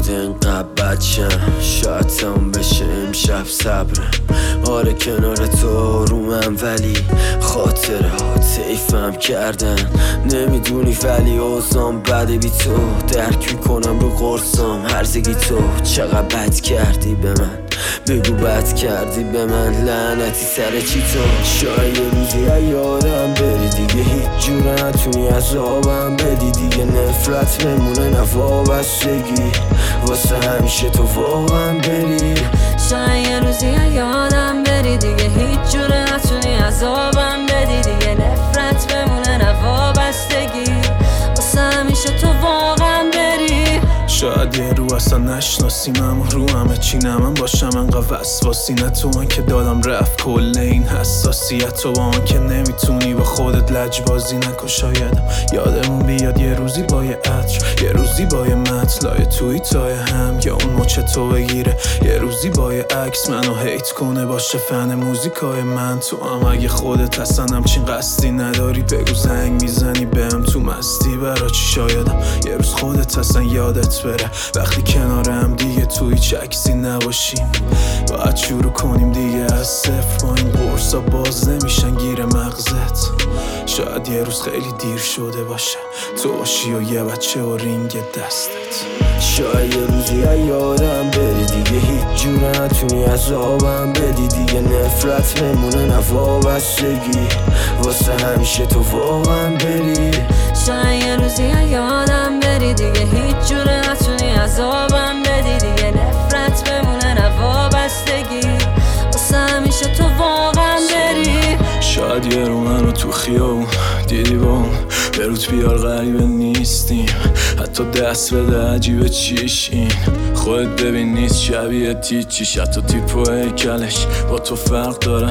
شده اینقدر بچم، شاید تموم بشه امشب صبرم. آره کنار تو آرومم ولی خاطره ها طیفم کردن. نمیدونی ولی اوزام بده بی تو، درک میکنم رو قرصام هرزگی تو. چقدر بد کردی به من، بگو بد کردی به من، لعنتی سر چی تو. شاید یه روزی یادم بری دیگه، هیچ جور نتونی عذابم بدی دیگه. نفرت بمونه نه وابستگی، واسه همیشه تو واقعا بری. شاید یه روزی یادم بری دیگه، هیچ جور نتونی عذابم بدی دیگه. نفرت بمونه نه وابستگی، واسه همیشه تو واقعا بری. شاید یه رو اصلا نشناسیم، رو همه چی من باشم انقدر وسواسی. نه تو من که دادم رفت کل این حساسیت، تو با من که نمیتونی با خودت لجبازی نکن. شایدم یادمون بیاد یه روزی با یه عطر، یه روزی با یه مطلع توییتای هم، یا اون مچ تو بگیره یه روزی با یه عکس منو هیت کنه، باشه فن موزیکای من. تو هم اگه خودت اصلا همچین قصدی نداری بگو، زنگ میزنی بهم تو مستی برا چی. شایدم یه روز خودت اصلا یادت بره وقتی کنارم دیگه تو هیچ عکسی نباشیم. باید شروع کنیم دیگه از صفر، با این قرصا باز نمیشن گیر مغزت. شاید یه روز خیلی دیر شده باشه تو باشی و یه بچه و رینگ دستت. شاید یه روزی یادم بری دیگه، هیچ جور نتونی عذابم بدی دیگه. نفرت بمونه نه وابستگی، واسه همیشه تو واقعا بری. شاید یه روزی یادم بری دیگه، هیچ جور نتونی عذابم بدی دیگه. نفرت بمونه نه وابستگی، واسه همیشه تو واقعا بری. شاید یه رو منو تو خیابون دیدی با اون به روت بیار غریبه نیستیم، حتی دست بده عجیبه چیشین. خودت ببین نیست شبیه تیچیش، حتی تیپ و هیکلش با تو فرق داره.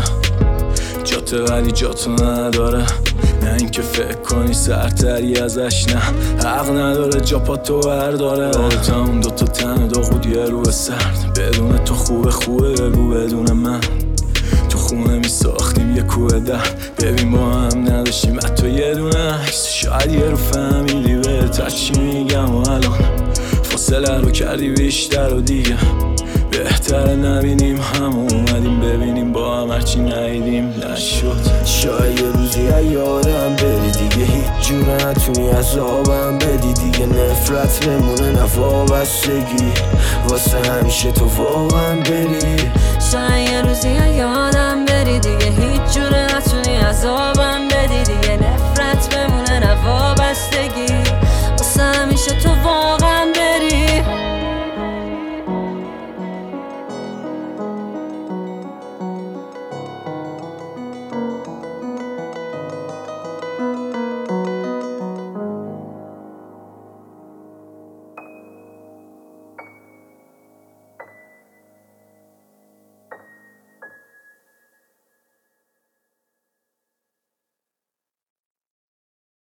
جاته ولی جاتو نداره، نه اینکه فکر کنی سرتری ازش، نه حق نداره جا پا تو برداره. رابطه همون دوتا تن داغود یه رو سرد، بدون تو خوبه بگو بدون من. تو خونه می ساختیم یه کوه درد، ببین ما هم نداشتیم حتی یه دونه عکس. شاید یه رو فهمیدی بهتر چی میگم و الان فاصله رو کردی بیشتر و دیگه بهتره نبینیم هم اومدیم ببینیم با هم هرچی ندیدیم نشد. شاید یه روزی یادم بری دیگه، هیچ جور نتونی عذابم بدی دیگه. نفرت بمونه نه وابستگی، واسه همیشه تو واقعا